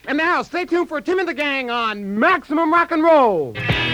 And now, stay tuned for Tim and the Gang on Maximum Rock and Roll.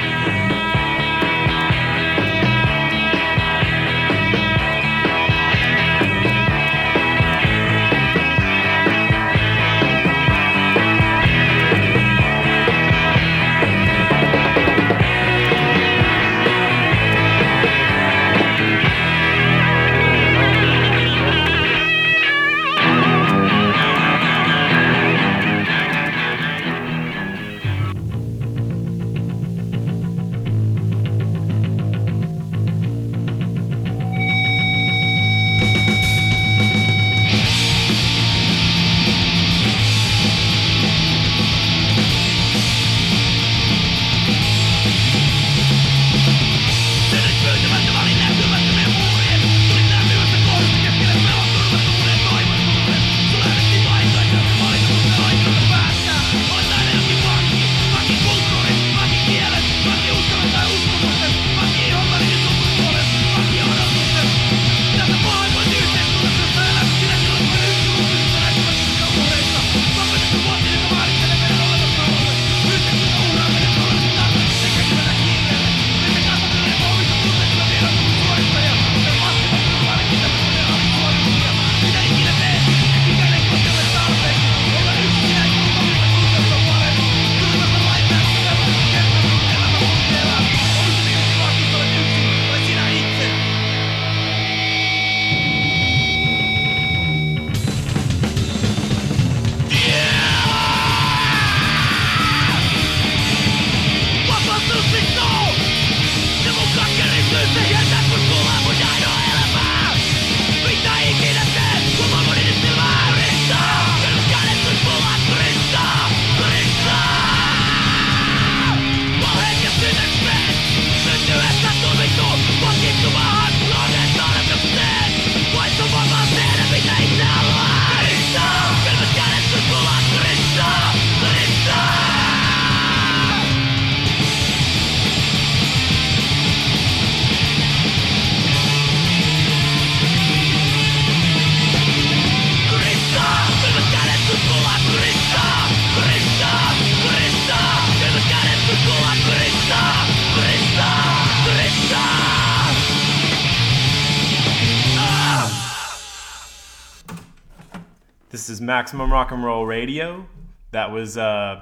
This is Maximum Rock and Roll Radio. That was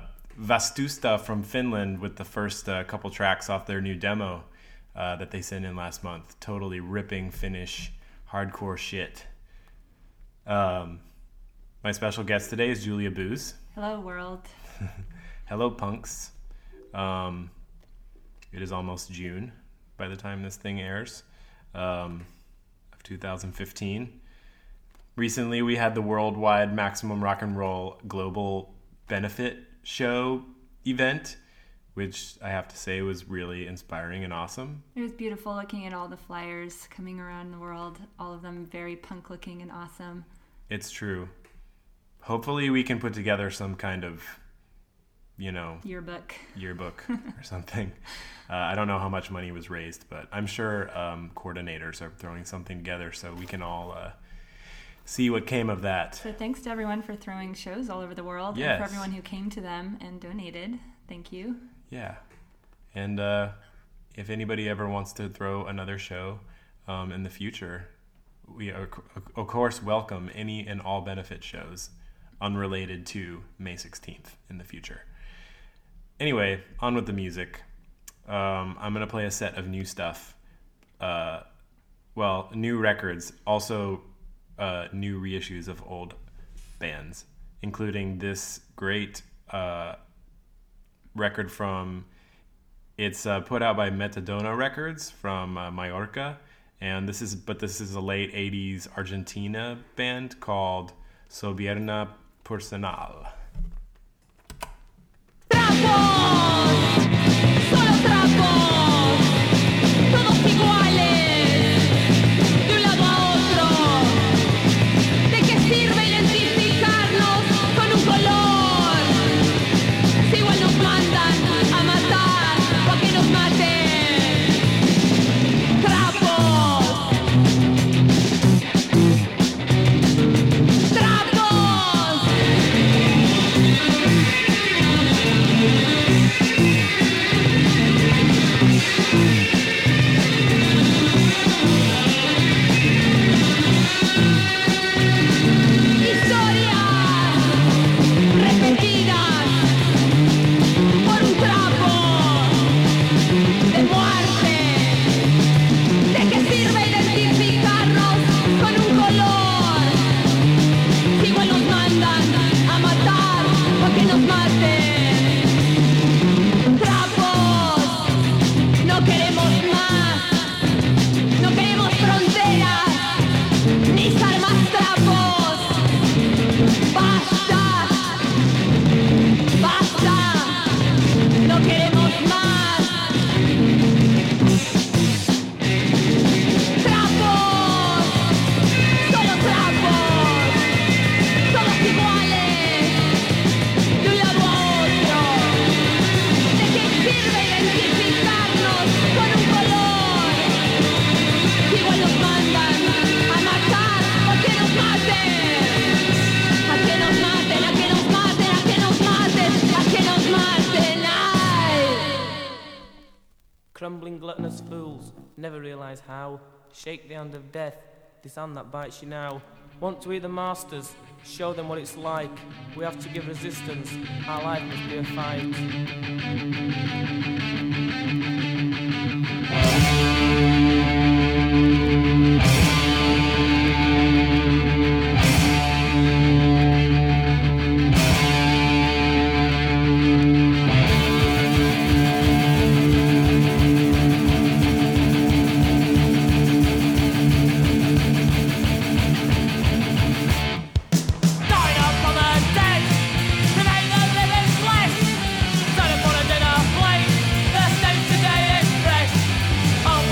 Vastusta from Finland with the first couple tracks off their new demo that they sent in last month. Totally ripping Finnish hardcore shit. My special guest today is Julia Booz. Hello, world. Hello, punks. It is almost June by the time this thing airs of 2015. Recently, we had the worldwide Maximum Rock and Roll Global Benefit Show event, which I have to say was really inspiring and awesome. It was beautiful looking at all the flyers coming around the world, all of them very punk looking and awesome. It's true. Hopefully we can put together some kind of, yearbook or something. I don't know how much money was raised, but I'm sure coordinators are throwing something together so we can all see what came of that. So thanks to everyone for throwing shows all over the world. Yes. And for everyone who came to them and donated. Thank you. Yeah. And if anybody ever wants to throw another show in the future, we of course welcome any and all benefit shows unrelated to May 16th in the future. Anyway, on with the music. I'm going to play a set of new stuff. New records, also new reissues of old bands, including this great record from, it's put out by Metadona Records from Mallorca, and this is a late 80s Argentina band called Soberana Personal. Trapos. gluttonous fools, never realise how. Shake the hand of death, this hand that bites you now. Want to eat the masters, show them what it's like. We have to give resistance, our life must be a fight. Don't put a dinner plate, the state today is fresh.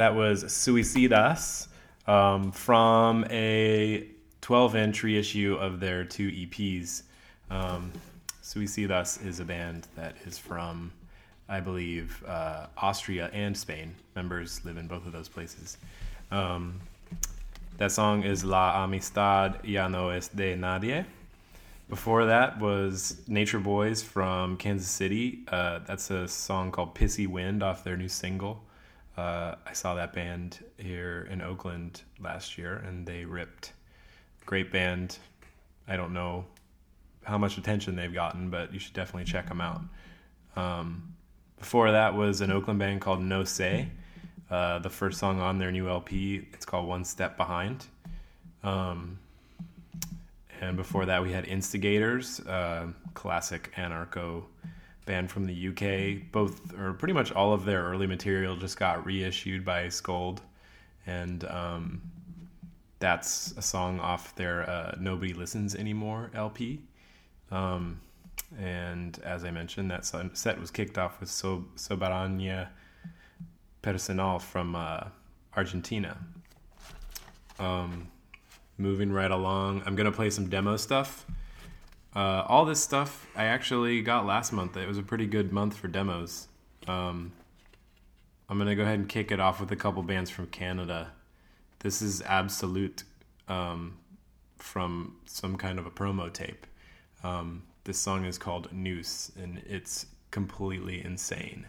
that was Suicidas from a 12-inch reissue of their 2 EPs. Suicidas is a band that is from, I believe, Austria and Spain. Members live in both of those places. That song is La Amistad Ya No Es de Nadie. Before that was Nature Boys from Kansas City. That's a song called Pissy Wind off their new single. I saw that band here in Oakland last year, and they ripped. Great band. I don't know how much attention they've gotten, but you should definitely check them out. Before that was an Oakland band called No Say. The first song on their new LP, it's called One Step Behind. And before that we had Instigators, classic anarcho band from the UK. Both, or pretty much all of their early material just got reissued by Scold. And that's a song off their Nobody Listens Anymore LP. And as I mentioned, that set was kicked off with Soberania Personal from Argentina. Moving right along, I'm going to play some demo stuff. All this stuff I actually got last month. It was a pretty good month for demos. I'm going to go ahead and kick it off with a couple bands from Canada. This is Absolute from some kind of a promo tape. This song is called Noose, and it's completely insane.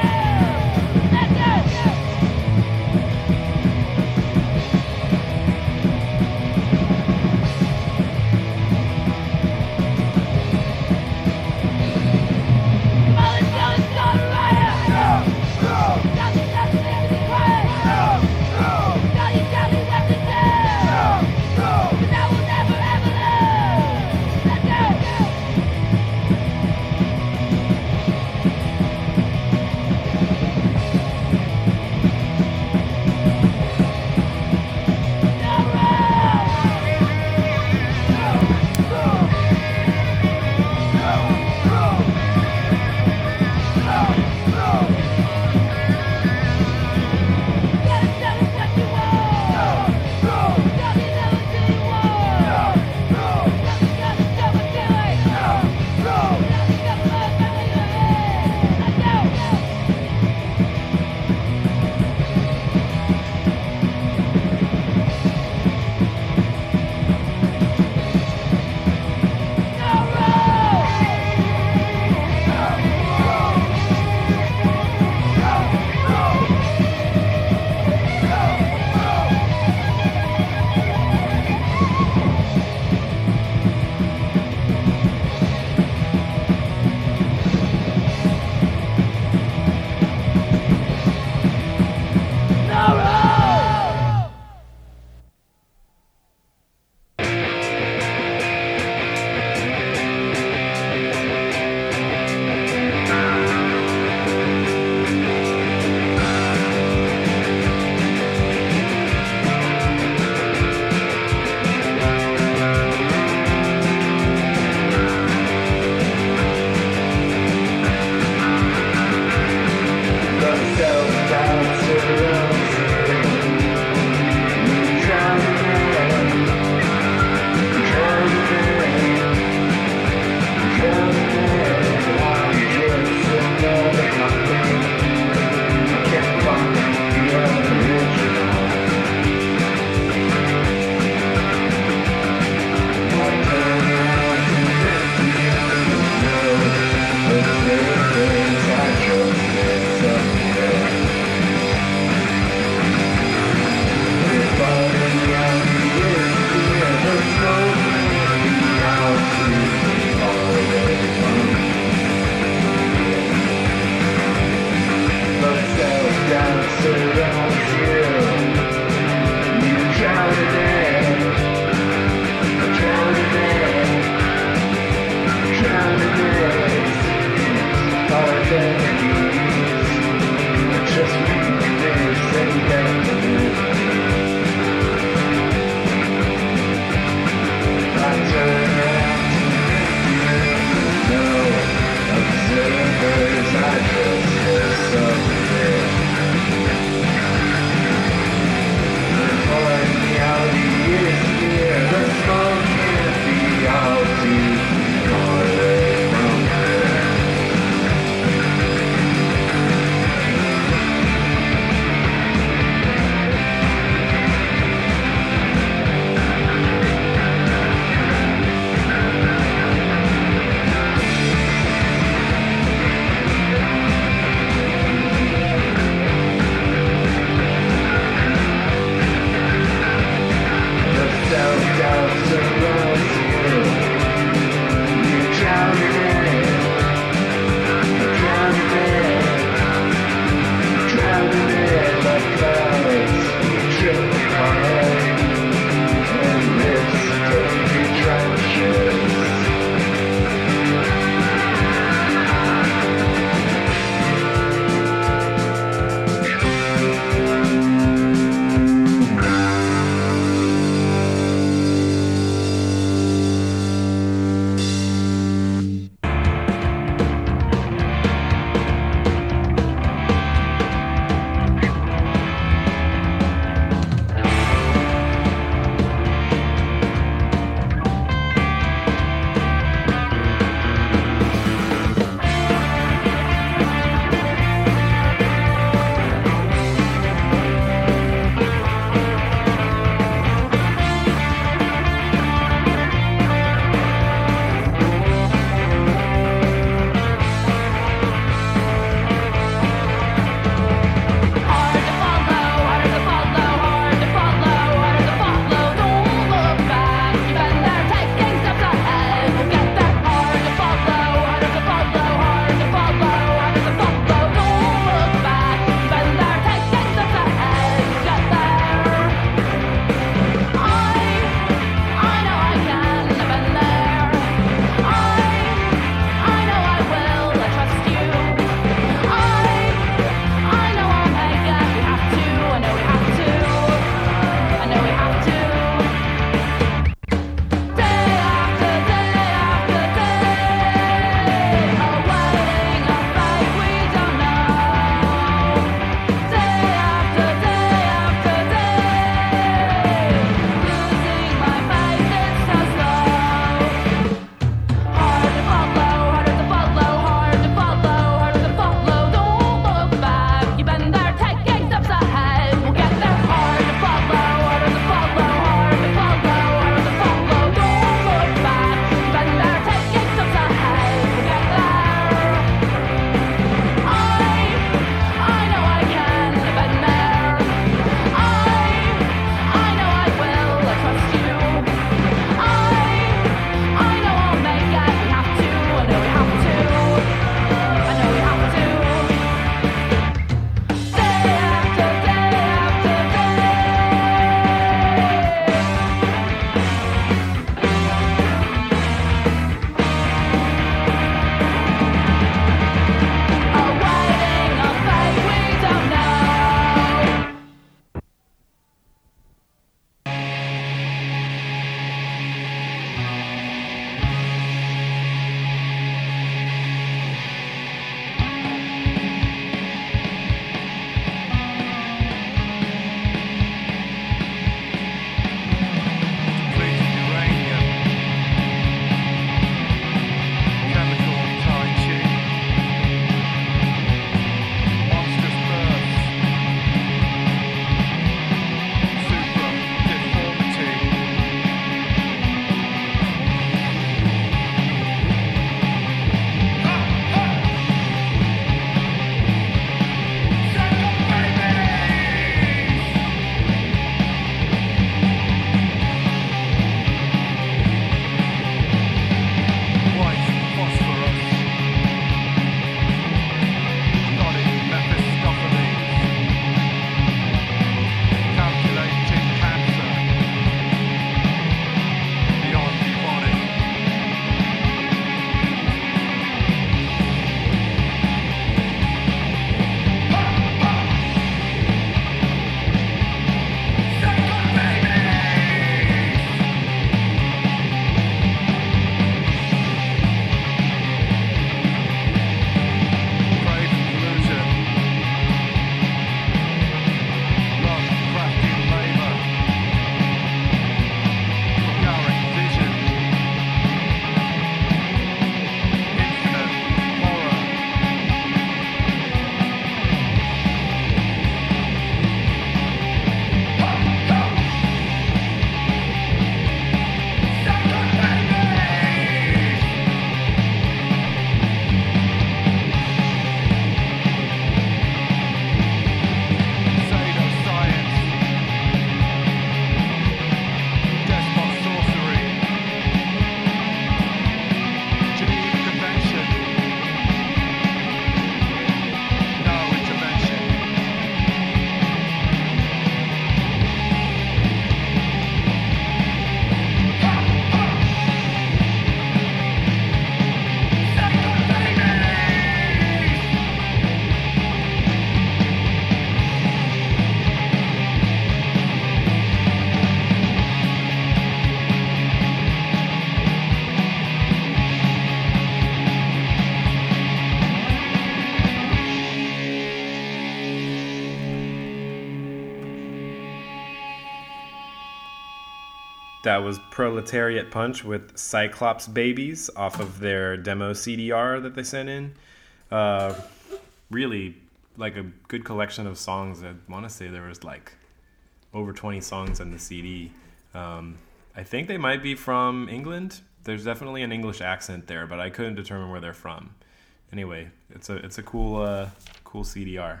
That was Proletariat Punch with Cyclops Babies off of their demo CDR that they sent in. Really, like a good collection of songs. I want to say there was like over 20 songs on the CD. I think they might be from England. There's definitely an English accent there, but I couldn't determine where they're from. Anyway, it's a cool CDR.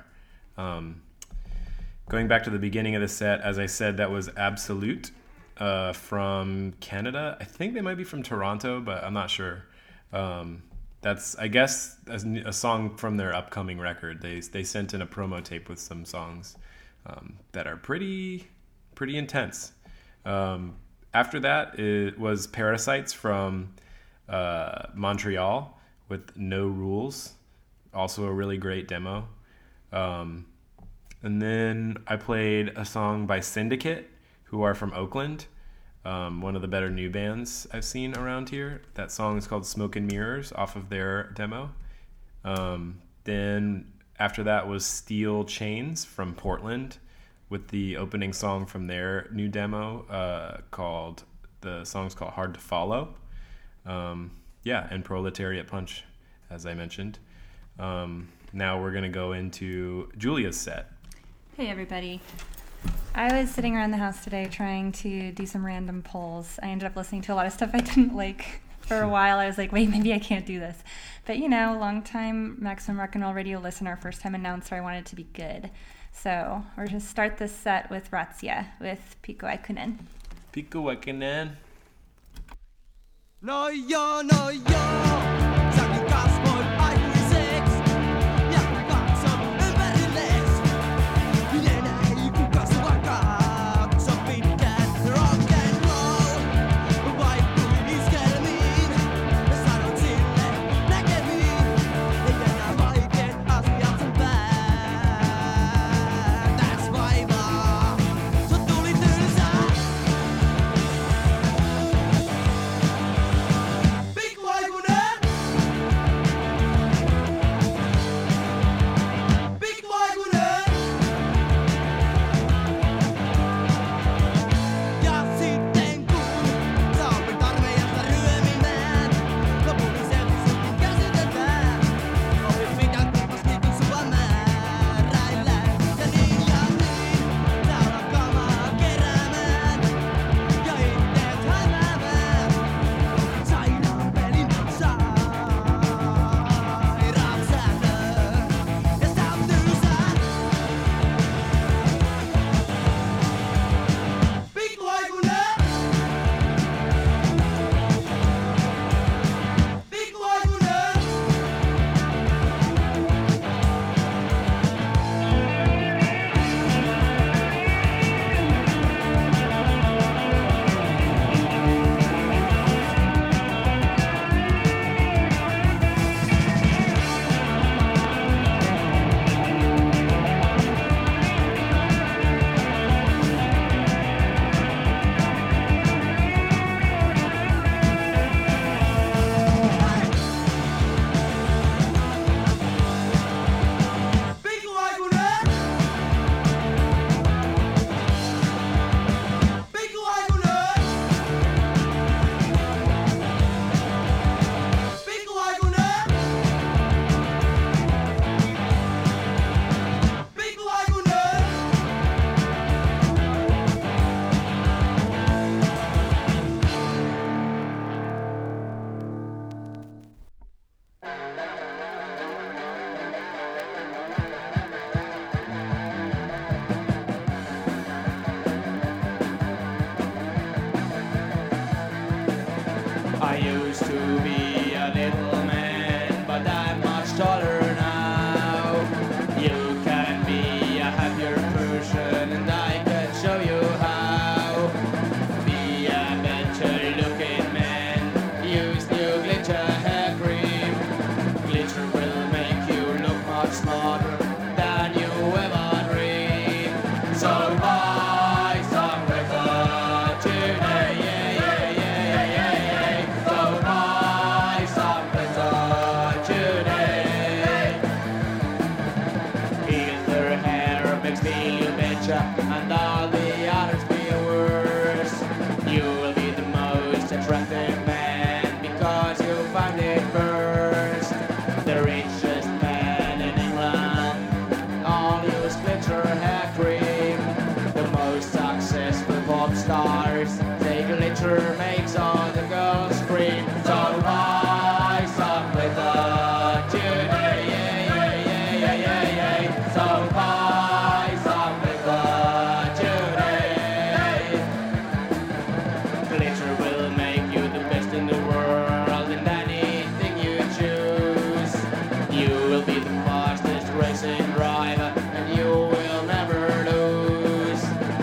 Going back to the beginning of the set, as I said, that was Absolute from Canada. I think they might be from Toronto, but I'm not sure. That's, I guess, a song from their upcoming record. They sent in a promo tape with some songs that are pretty intense. After that, it was Parasites from Montreal with No Rules, also a really great demo. And then I played a song by Syndicate, who are from Oakland, one of the better new bands I've seen around here. That song is called Smoke and Mirrors off of their demo. Then after that was Steel Chains from Portland with the opening song from their new demo the song's called Hard to Follow. And Proletariat Punch, as I mentioned. Now we're going to go into Julia's set. Hey everybody. I was sitting around the house today trying to do some random polls. I ended up listening to a lot of stuff I didn't like for a while. I was like, wait, maybe I can't do this. But long-time Maximum Rock and Roll Radio listener, first-time announcer, I wanted it to be good. So we're going to start this set with Razzia with Pikku Aikkunen. Pikku Aikkunen. No joo, säkin kasvoin aikuiseksi. Ja katson ympärilles. Enää ei kukaan suakaan. Se on pitkät rock and roll. Vaihtuin iskelmiin. Ja sanot sille näkemiin. Ei enää vaikeet asiat sun päätäs vaivaa. Sut tuli tylsää. Pikku Aikkunen! Pikku Aikkunen! Ja sitten kun saaput armeijasta ryömimään, lopullisesti sutkin käsitetään. Opit mitä kummastikin sua määräillä. Ja niin, tää alat kamaa keräämään. Ja itteet hämäämään. Sairaan pelin sairaan säätö. Ja sitä on tylsää. Pikku Aikkunen! Pikku Aikkunen! Pikku Aikkunen! Pikku Aikkunen! Pikku Aikkunen! Pikku Aikkunen! I used to be a little man, but I'm much taller now. You can be a happier person, and I can show you how. Be a better looking man, use new glitter hair cream. Glitter will make you look much smarter than you ever dreamed. So buy some glitter today, So buy some glitter today. Glitter hair makes feel you better, and all the others feel worse. You'll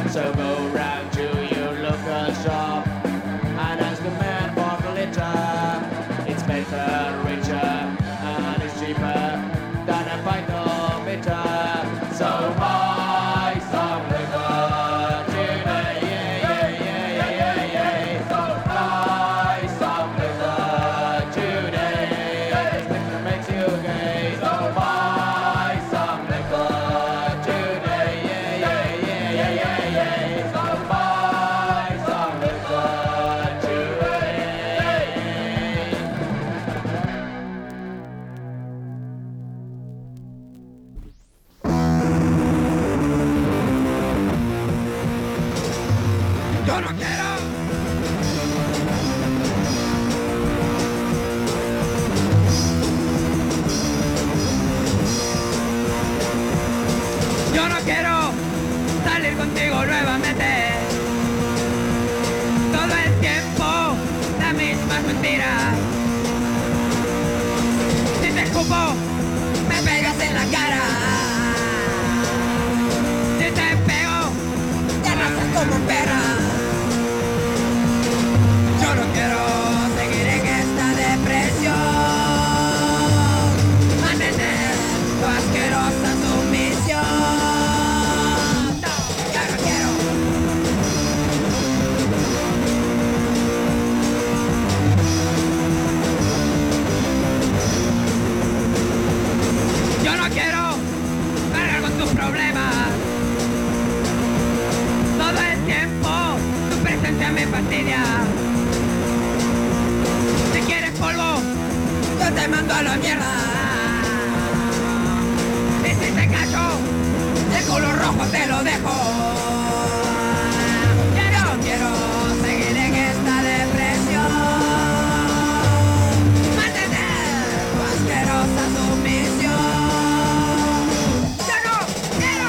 So go round to your local shop and ask the man for the litter. It's better, richer, and it's cheaper than a pint of bitter. So buy some liquor today, yeah, yeah, yeah, yeah, yeah, yeah. So buy some liquor today. Liquor makes you gay. So buy some liquor today, yeah, yeah, yeah, yeah, yeah, yeah. So buy some liquor today. Yo no quiero. Yo no quiero salir contigo nuevamente. Todo el tiempo las mismas mentiras. Si te escupo, me pegas en la cara. Si te pego, te arrasas como perra. Yo no quiero seguir en esta depresión. Mantener tu asquerosa sumisión. No, yo no quiero. Yo no quiero cargar con tus problemas. Todo el tiempo tu presencia me fastidia. Si quieres polvo, yo te mando a la mierda. Y si te cacho, el color rojo te lo dejo. Yo no quiero seguir en esta depresión. Mantener tu asquerosa sumisión. Yo no quiero.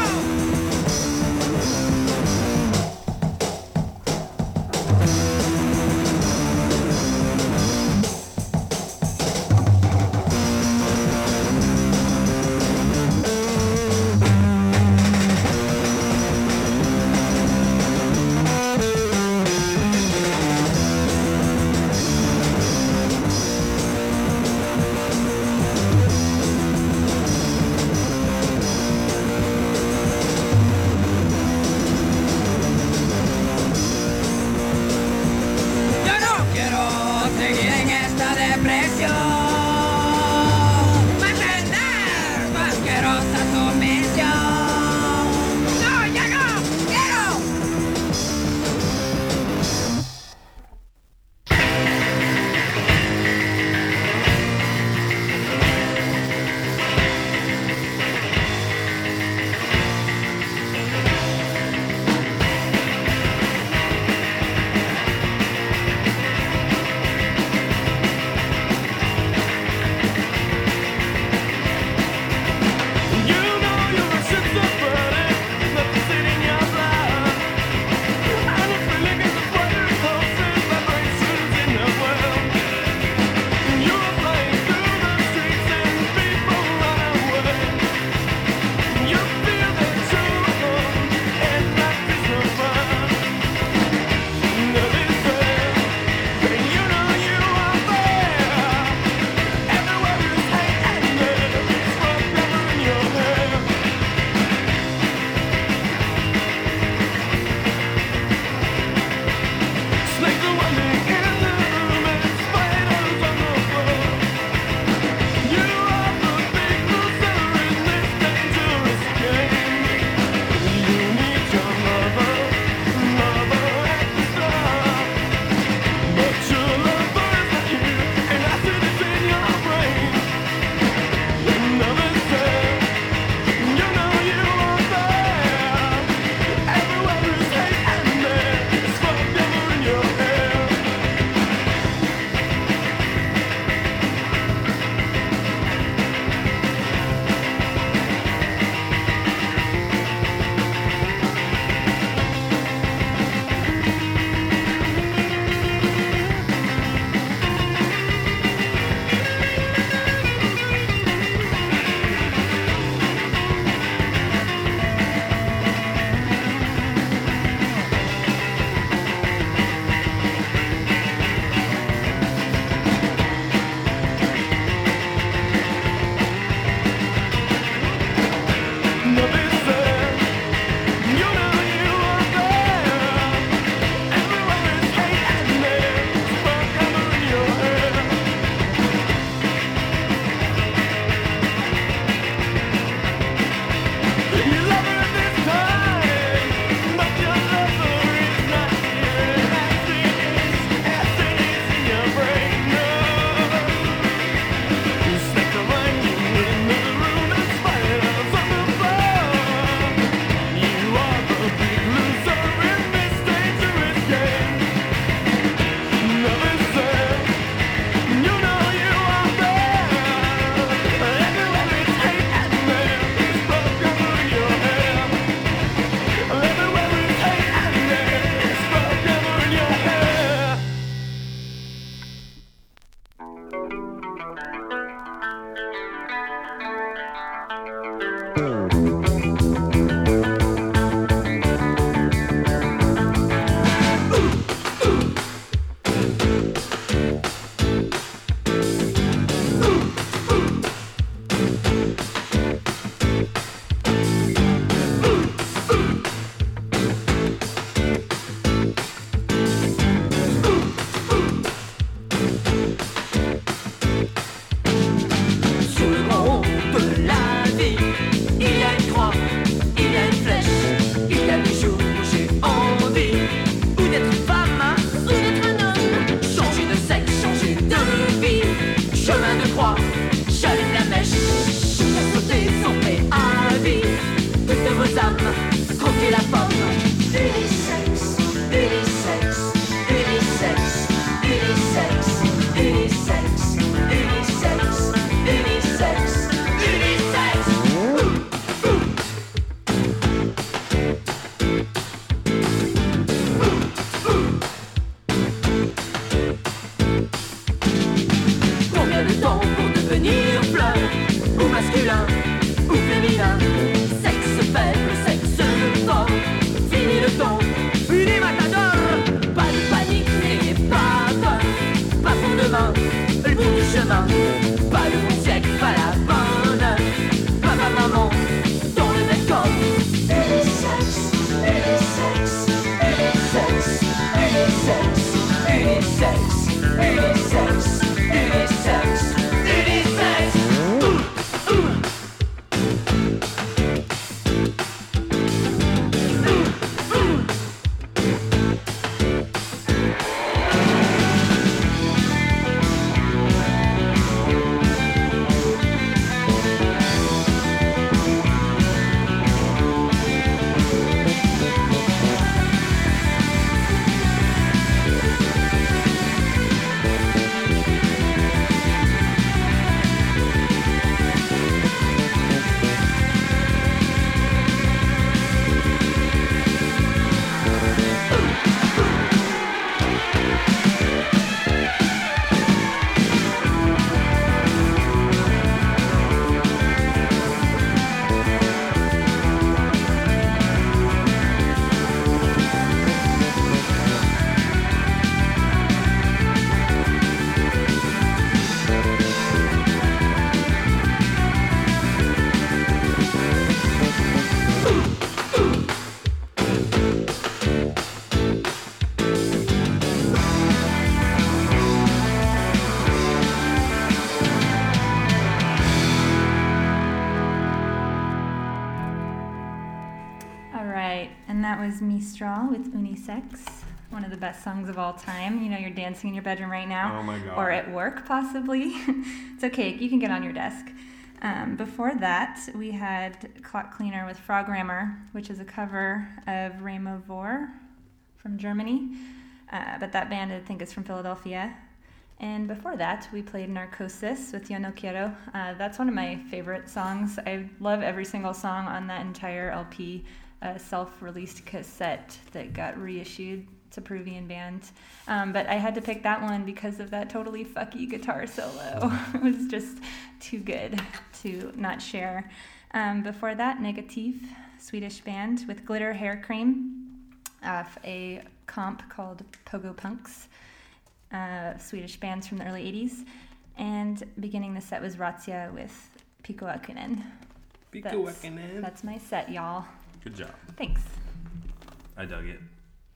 right, and that was Mistral with Unisex, one of the best songs of all time. You know, you're dancing in your bedroom right now. Oh my God. Or at work, possibly. It's okay, you can get on your desk. Before that, we had Clock Cleaner with Frog Rammer, which is a cover of Remo Vor from Germany, but that band I think is from Philadelphia. And before that, we played Narcosis with Yo No Quiero. That's one of my favorite songs. I love every single song on that entire LP, self-released cassette that got reissued. It's a Peruvian band. But I had to pick that one because of that totally fucky guitar solo. It was just too good to not share. Before that, Negativ, Swedish band with Glitter Hair Cream, off a comp called Pogo Punks. Swedish bands from the early 80s. And beginning the set was Razzia with Pico Akinen. That's my set, y'all. Good job. Thanks. I dug it.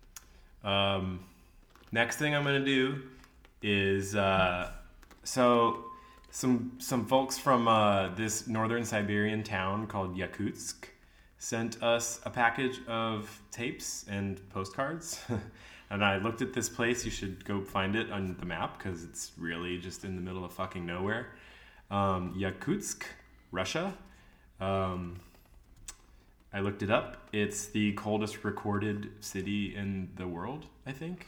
Next thing I'm gonna do is so some folks from this northern Siberian town called Yakutsk sent us a package of tapes and postcards. And I looked at this place. You should go find it on the map because it's really just in the middle of fucking nowhere. Yakutsk, Russia. I looked it up. It's the coldest recorded city in the world, I think.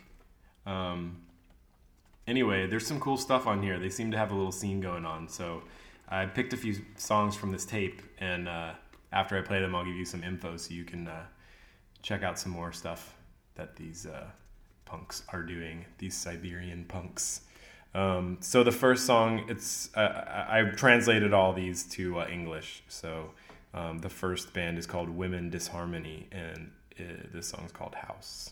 Anyway, there's some cool stuff on here. They seem to have a little scene going on. So I picked a few songs from this tape, and after I play them, I'll give you some info so you can check out some more stuff that these punks are doing, these Siberian punks. So the first song, I translated all these to English. So the first band is called Women Disharmony, and this song's called House.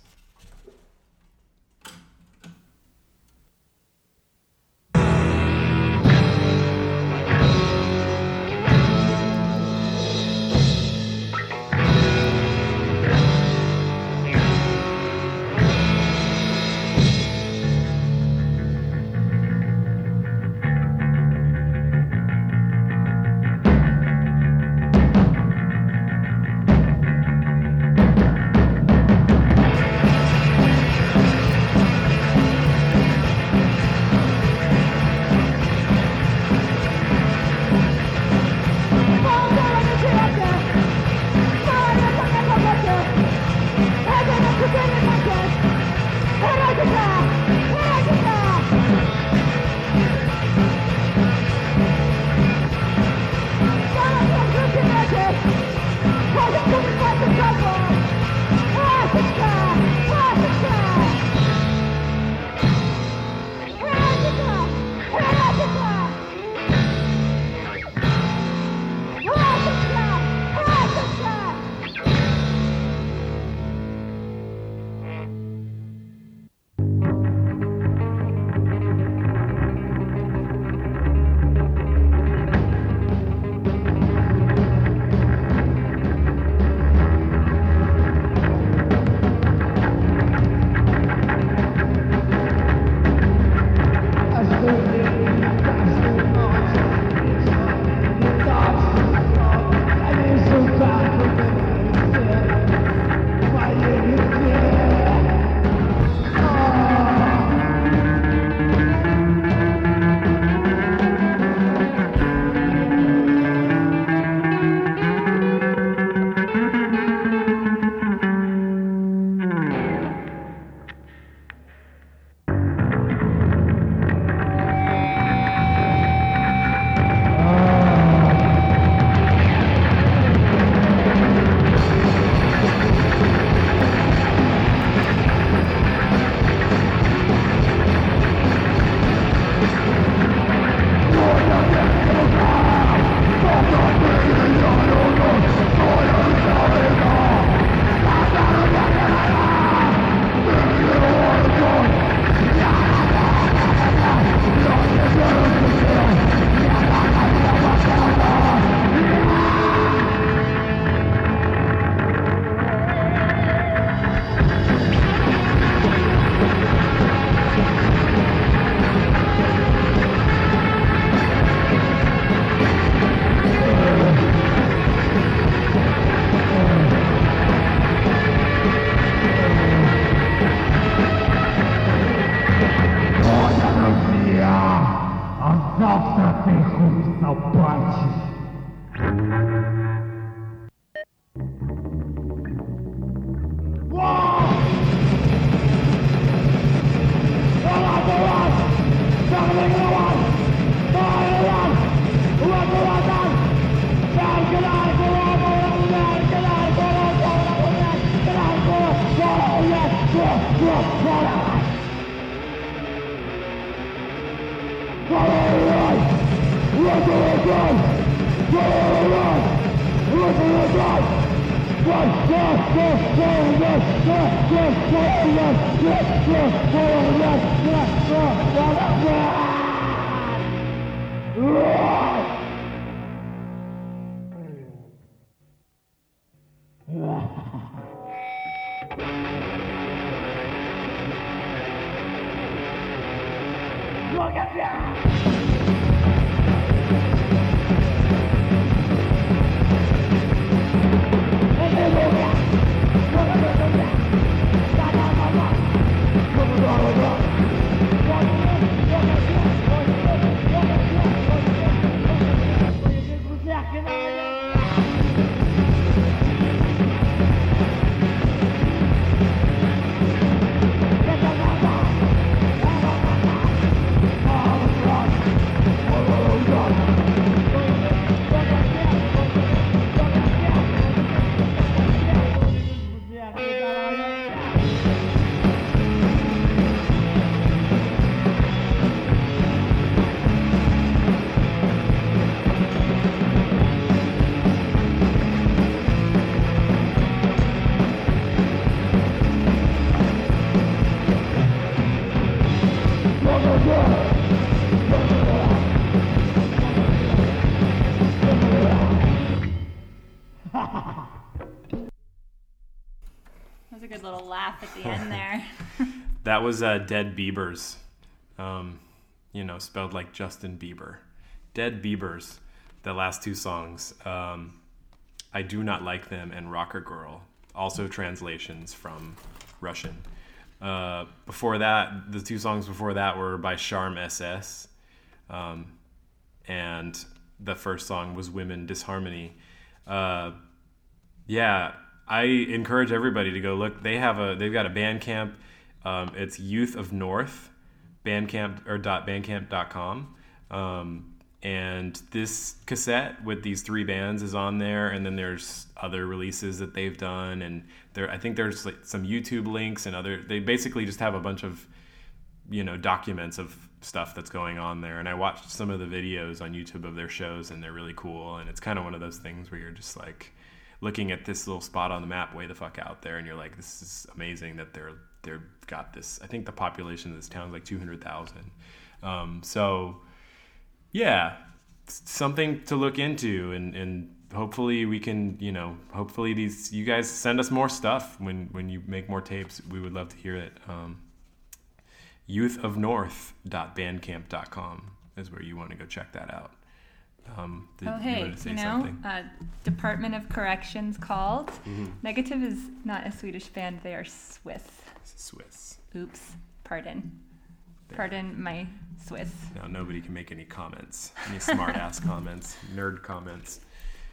That was a good little laugh at the end there. That was Dead Beavers. Spelled like Justin Bieber. Dead Beavers, the last two songs. I Do Not Like Them and Rocker Girl, also translations from Russian. Before that, the two songs before that were by Charm SS. And the first song was Women Disharmony. I encourage everybody to go look. They've got a Bandcamp. It's Youth of North, bandcamp.bandcamp.com. And this cassette with these three bands is on there, and then there's other releases that they've done, and I think there's like some YouTube links and they basically just have a bunch of documents of stuff that's going on there. And I watched some of the videos on YouTube of their shows, and they're really cool. And it's kind of one of those things where you're just like looking at this little spot on the map way the fuck out there, and you're like, this is amazing that they've got this. I think the population of this town is like 200,000. Yeah, something to look into, and hopefully we can, hopefully you guys send us more stuff when you make more tapes. We would love to hear it. Youthofnorth.bandcamp.com is where you want to go check that out. Department of Corrections called. Mm-hmm. Negative is not a Swedish band; they are Swiss. Swiss. Oops, pardon. Pardon my Swiss. Now nobody can make any comments, any smart-ass comments, nerd comments.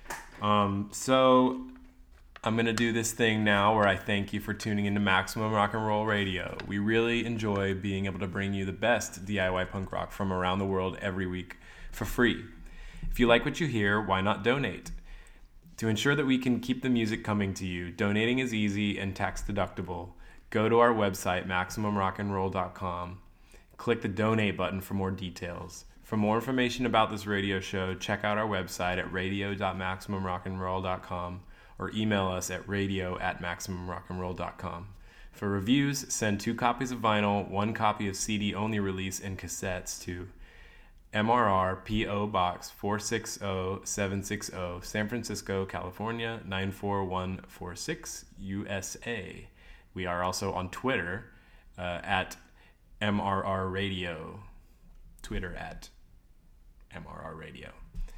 So I'm going to do this thing now where I thank you for tuning into Maximum Rock and Roll Radio. We really enjoy being able to bring you the best DIY punk rock from around the world every week for free. If you like what you hear, why not donate? To ensure that we can keep the music coming to you, donating is easy and tax deductible. Go to our website, MaximumRockandRoll.com. Click the donate button for more details. For more information about this radio show, check out our website at radio.maximumrockandroll.com or email us at radio@maximumrockandroll.com. For reviews, send 2 copies of vinyl, 1 copy of CD-only release, and cassettes to MRR P.O. Box 460760, San Francisco, California 94146, USA. We are also on Twitter at MRR Radio. Twitter at MRR Radio.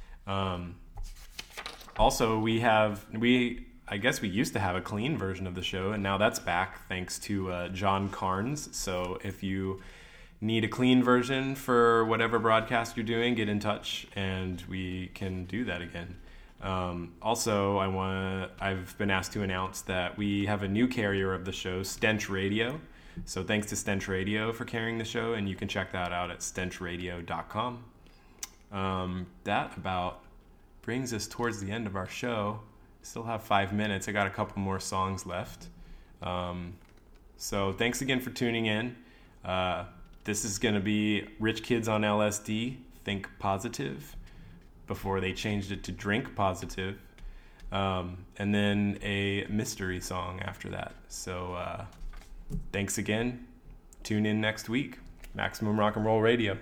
Also, I guess we used to have a clean version of the show, and now that's back thanks to John Carnes. So if you need a clean version for whatever broadcast you're doing, get in touch and we can do that again. Also, I've been asked to announce that we have a new carrier of the show, Stench Radio. So thanks to Stench Radio for carrying the show, and you can check that out at stenchradio.com. That about brings us towards the end of our show. Still have 5 minutes. I got a couple more songs left. So thanks again for tuning in. This is going to be Rich Kids on LSD, Think Positive, before they changed it to Drink Positive. And then a mystery song after that. So thanks again. Tune in next week. Maximum Rock and Roll Radio.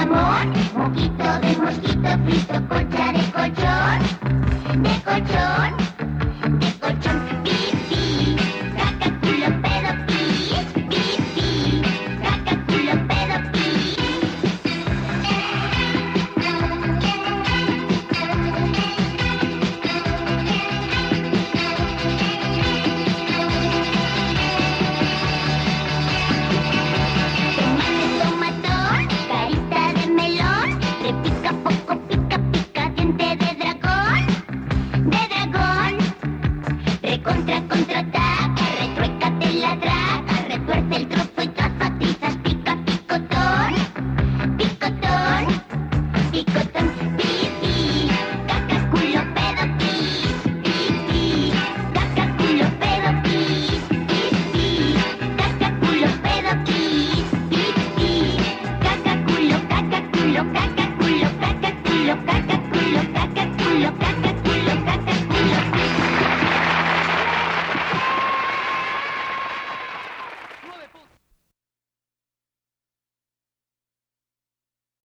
Moquito de mosquito, frito, colcha de colchón,